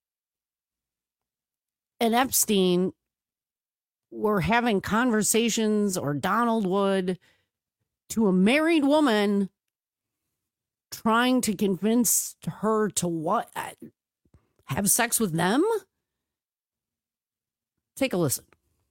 and Epstein were having conversations, or Donald would, to a married woman, trying to convince her to what? Have sex with them? Take a listen.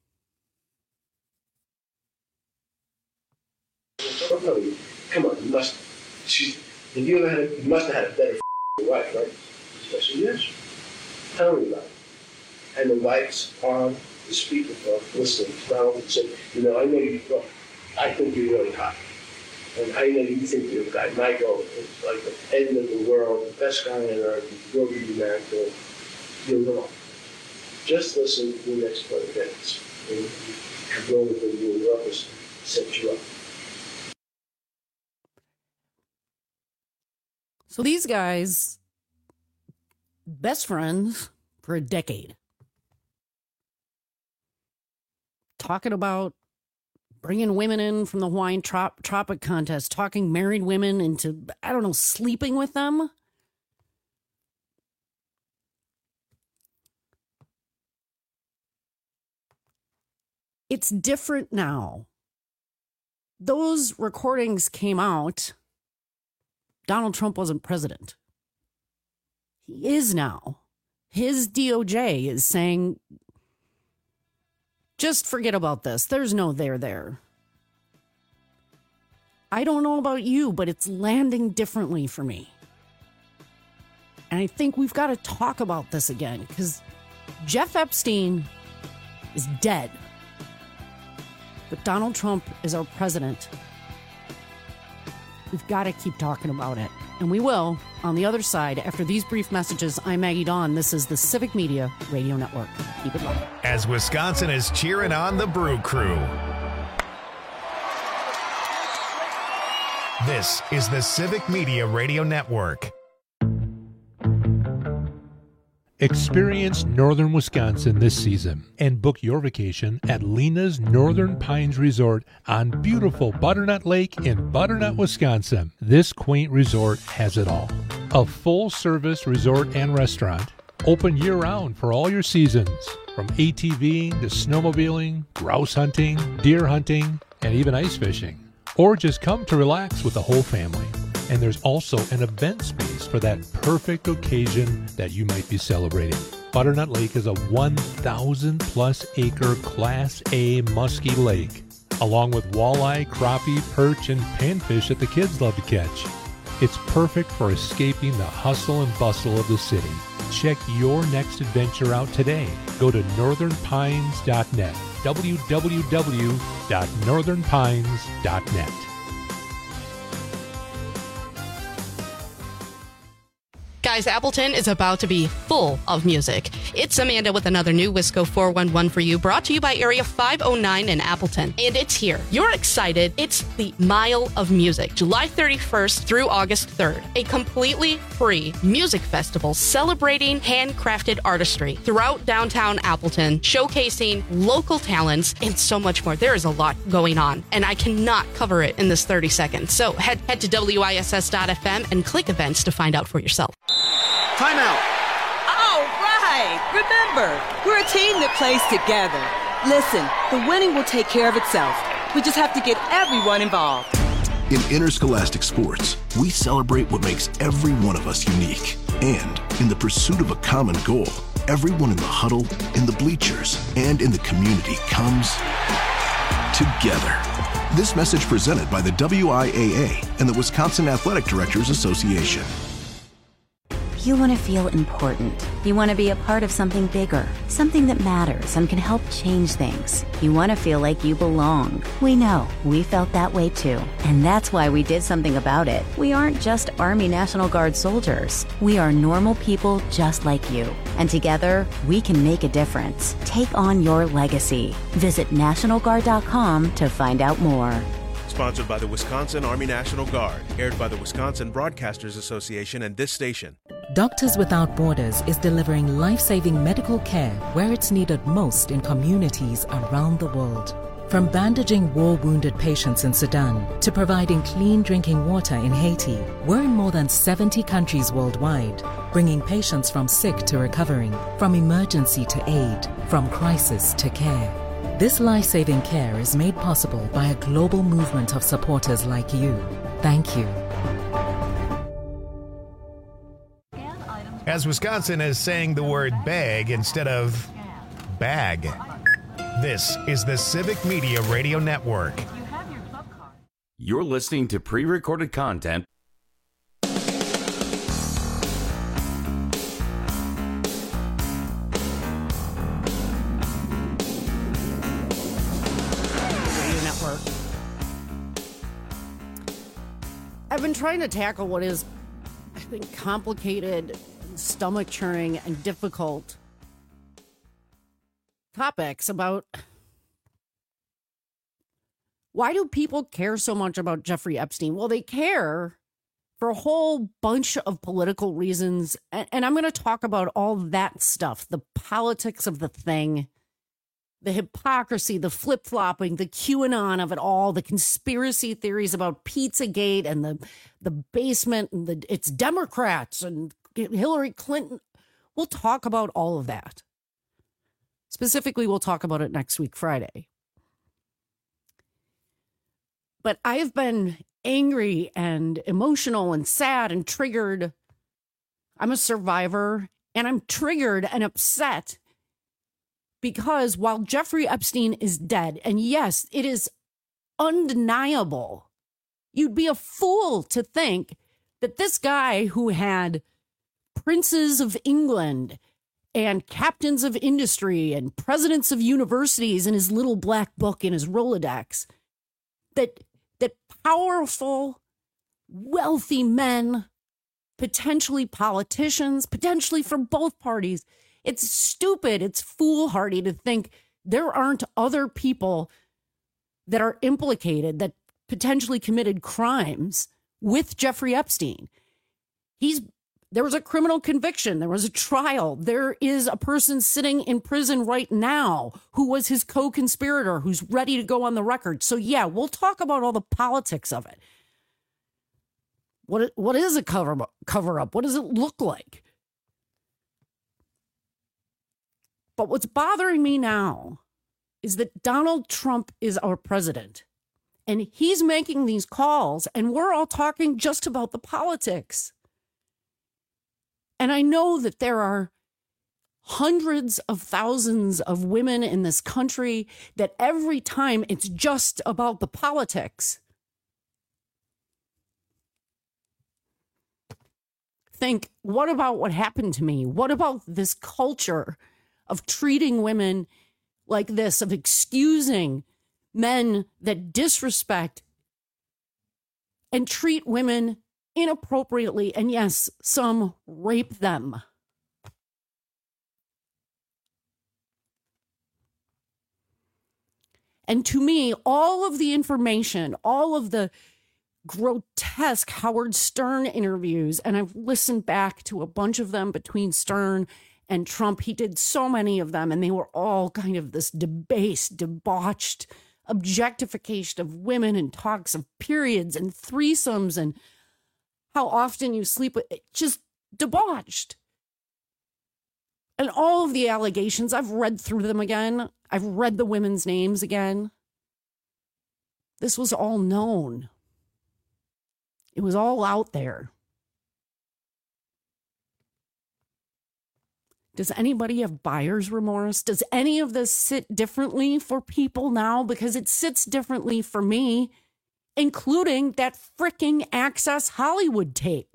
Come on, you must. She's. Have you ever had? A, you must have had a better wife, right? I said, yes. Tell me about it. And the wife's on the speakerphone listening to Donald and said, you know, I know you. Well, I think you're really hot. And I know you think you're a guy, Michael, it's like the end of the world, the best guy on earth, you will be married to him. You're wrong. Just listen to the next twenty minutes. And you go with them, you will office, set you up. So these guys, best friends for a decade, talking about bringing women in from the Hawaiian trop- Tropic Contest, talking married women into, I don't know, sleeping with them. It's different now. Those recordings came out. Donald Trump wasn't president. He is now. His D O J is saying, just forget about this. There's no there there. I don't know about you, but it's landing differently for me. And I think we've got to talk about this again because Jeff Epstein is dead. But Donald Trump is our president. We've got to keep talking about it. And we will on the other side after these brief messages. I'm Maggie Dawn. This is the Civic Media Radio Network. Keep it locked. As Wisconsin is cheering on the Brew Crew. This is the Civic Media Radio Network. Experience northern Wisconsin this season and book your vacation at Lena's Northern Pines Resort on beautiful Butternut Lake in Butternut, Wisconsin. This quaint resort has it all. A full-service resort and restaurant, open year-round for all your seasons, from ATVing to snowmobiling, grouse hunting, deer hunting, and even ice fishing. Or just come to relax with the whole family. And there's also an event space for that perfect occasion that you might be celebrating. Butternut Lake is a one thousand plus acre Class A musky lake, along with walleye, crappie, perch, and panfish that the kids love to catch. It's perfect for escaping the hustle and bustle of the city. Check your next adventure out today. Go to northern pines dot net, w w w dot northern pines dot net. Guys, Appleton is about to be full of music. It's Amanda with another new Wisco four one one for you, brought to you by Area five oh nine in Appleton. And it's here. You're excited. It's the Mile of Music, July thirty-first through August third. A completely free music festival celebrating handcrafted artistry throughout downtown Appleton, showcasing local talents and so much more. There is a lot going on, and I cannot cover it in this thirty seconds. So head, head to W I S S dot F M and click events to find out for yourself. Timeout. All right. Remember, we're a team that plays together. Listen, the winning will take care of itself. We just have to get everyone involved. In interscholastic sports, we celebrate what makes every one of us unique. And in the pursuit of a common goal, everyone in the huddle, in the bleachers, and in the community comes together. This message presented by the W I A A and the Wisconsin Athletic Directors Association. You want to feel important. You want to be a part of something bigger, something that matters and can help change things. You want to feel like you belong. We know. We felt that way too. And that's why we did something about it. We aren't just Army National Guard soldiers. We are normal people just like you. And together, we can make a difference. Take on your legacy. Visit national guard dot com to find out more. Sponsored by the Wisconsin Army National Guard, aired by the Wisconsin Broadcasters Association and this station. Doctors Without Borders is delivering life-saving medical care where it's needed most in communities around the world. From bandaging war-wounded patients in Sudan to providing clean drinking water in Haiti, we're in more than seventy countries worldwide, bringing patients from sick to recovering, from emergency to aid, from crisis to care. This life-saving care is made possible by a global movement of supporters like you. Thank you. As Wisconsin is saying the word bag instead of bag. This is the Civic Media Radio Network. You're listening to pre-recorded content. I've been trying to tackle what is, I think, complicated, stomach churning, and difficult topics about why do people care so much about Jeffrey Epstein? Well, they care for a whole bunch of political reasons. And, and I'm going to talk about all that stuff, the politics of the thing, the hypocrisy, the flip-flopping, the QAnon of it all, the conspiracy theories about Pizzagate and the the basement and the it's Democrats and Hillary Clinton. We'll talk about all of that. Specifically, we'll talk about it next week, Friday. But I've been angry and emotional and sad and triggered. I'm a survivor, and I'm triggered and upset because while Jeffrey Epstein is dead, and yes, it is undeniable, you'd be a fool to think that this guy who had princes of England and captains of industry and presidents of universities in his little black book in his Rolodex. That, that powerful, wealthy men, potentially politicians, potentially from both parties. It's stupid. It's foolhardy to think there aren't other people that are implicated, that potentially committed crimes with Jeffrey Epstein. He's There was a criminal conviction. There was a trial. There is a person sitting in prison right now who was his co-conspirator, who's ready to go on the record. So, yeah, we'll talk about all the politics of it. What, what is a cover, cover up? What does it look like? But what's bothering me now is that Donald Trump is our president. And he's making these calls, and we're all talking just about the politics. And I know that there are hundreds of thousands of women in this country that every time it's just about the politics, think, what about what happened to me? What about this culture of treating women like this, of excusing men that disrespect and treat women inappropriately, and yes, some rape them. And to me, all of the information, all of the grotesque Howard Stern interviews, and I've listened back to a bunch of them between Stern and Trump. He did so many of them, and they were all kind of this debased, debauched objectification of women and talks of periods and threesomes and how often you sleep with, just debauched. And all of the allegations, I've read through them again. I've read the women's names again. This was all known. It was all out there. Does anybody have buyer's remorse? Does any of this sit differently for people now? Because it sits differently for me, including that fricking Access Hollywood tape.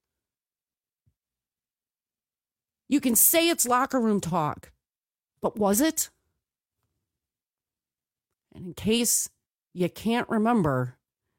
You can say it's locker room talk, but was it? And in case you can't remember,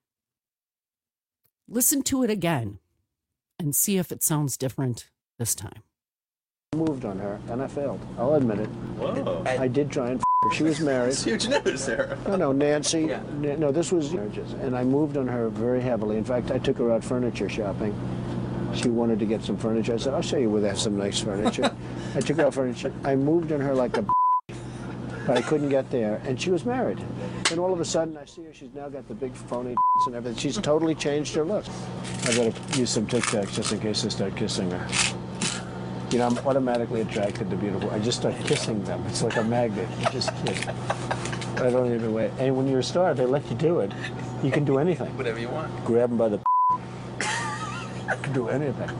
listen to it again and see if it sounds different this time. I moved on her, and I failed. I'll admit it. Whoa. I did try and f her. She was married. It's huge news, Sarah. No, no, Nancy. Yeah. No, this was marriages. And I moved on her very heavily. In fact, I took her out furniture shopping. She wanted to get some furniture. I said, I'll show you where there's some nice furniture. I took her out furniture. I moved on her like a but I couldn't get there. And she was married. And all of a sudden, I see her. She's now got the big phony and everything. She's totally changed her look. I better use some Tic Tacs just in case I start kissing her. You know, I'm automatically attracted to beautiful. I just start kissing them. It's like a magnet. You just kiss. I don't even wait. And when you're a star, they let you do it. You can do anything. Whatever you want. Grab them by the you can do anything.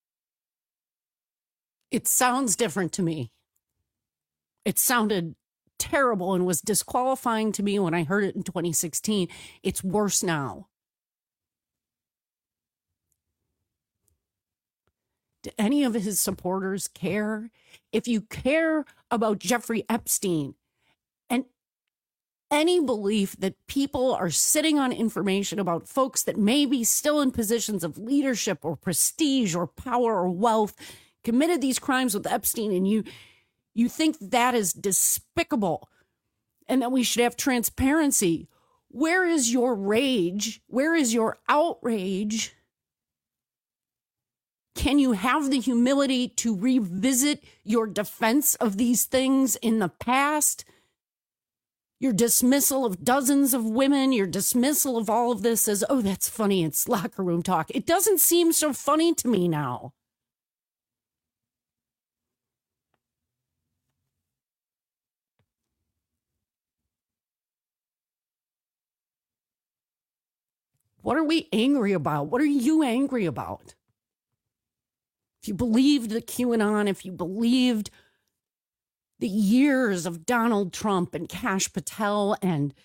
It sounds different to me. It sounded terrible and was disqualifying to me when I heard it in twenty sixteen. It's worse now. Do any of his supporters care? If you care about Jeffrey Epstein and any belief that people are sitting on information about folks that may be still in positions of leadership or prestige or power or wealth committed these crimes with Epstein, and you you think that is despicable and that we should have transparency, where is your rage? Where is your outrage? Can you have the humility to revisit your defense of these things in the past? Your dismissal of dozens of women, your dismissal of all of this as, oh, that's funny, it's locker room talk. It doesn't seem so funny to me now. What are we angry about? What are you angry about? If you believed the QAnon, if you believed the years of Donald Trump and Kash Patel and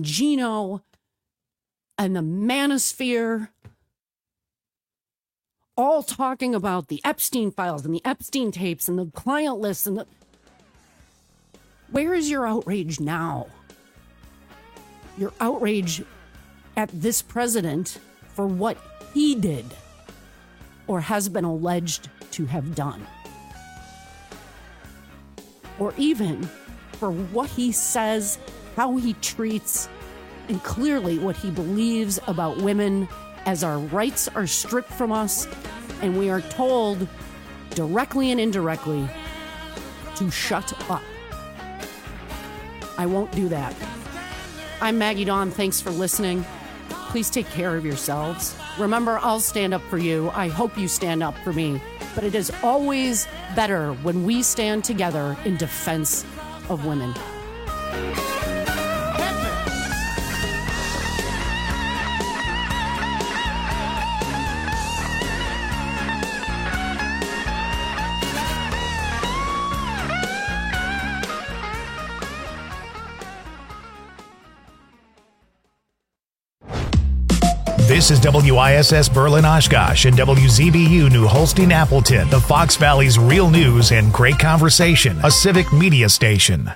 Bongino and the manosphere, all talking about the Epstein files and the Epstein tapes and the client lists and the... Where is your outrage now? Your outrage at this president for what he did or has been alleged to have done. Or even for what he says, how he treats, and clearly what he believes about women as our rights are stripped from us and we are told directly and indirectly to shut up. I won't do that. I'm Maggie Dawn. Thanks for listening. Please take care of yourselves. Remember, I'll stand up for you. I hope you stand up for me. But it is always better when we stand together in defense of women. This is W I S S Berlin Oshkosh and W Z B U New Holstein Appleton, the Fox Valley's real news and great conversation, a civic media station.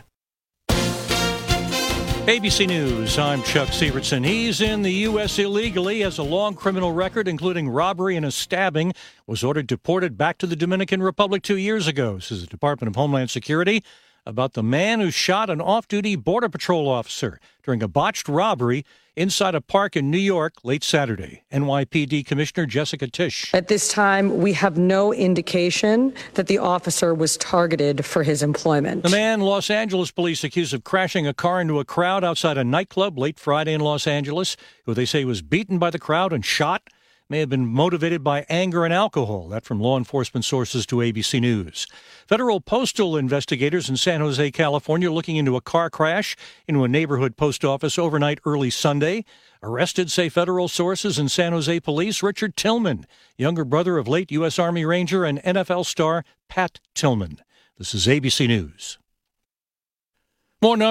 A B C News, I'm Chuck Sievertson. He's in the U S illegally, has a long criminal record, including robbery and a stabbing, was ordered deported back to the Dominican Republic two years ago, says the Department of Homeland Security, about the man who shot an off-duty Border Patrol officer during a botched robbery inside a park in New York late Saturday. N Y P D Commissioner Jessica Tisch. At this time, we have no indication that the officer was targeted for his employment. The man Los Angeles police accused of crashing a car into a crowd outside a nightclub late Friday in Los Angeles, who they say was beaten by the crowd and shot, may have been motivated by anger and alcohol. That from law enforcement sources to A B C News. Federal postal investigators in San Jose, California, looking into a car crash into a neighborhood post office overnight early Sunday. Arrested, say federal sources and San Jose police. Richard Tillman, younger brother of late U S Army Ranger and N F L star Pat Tillman. This is A B C News. More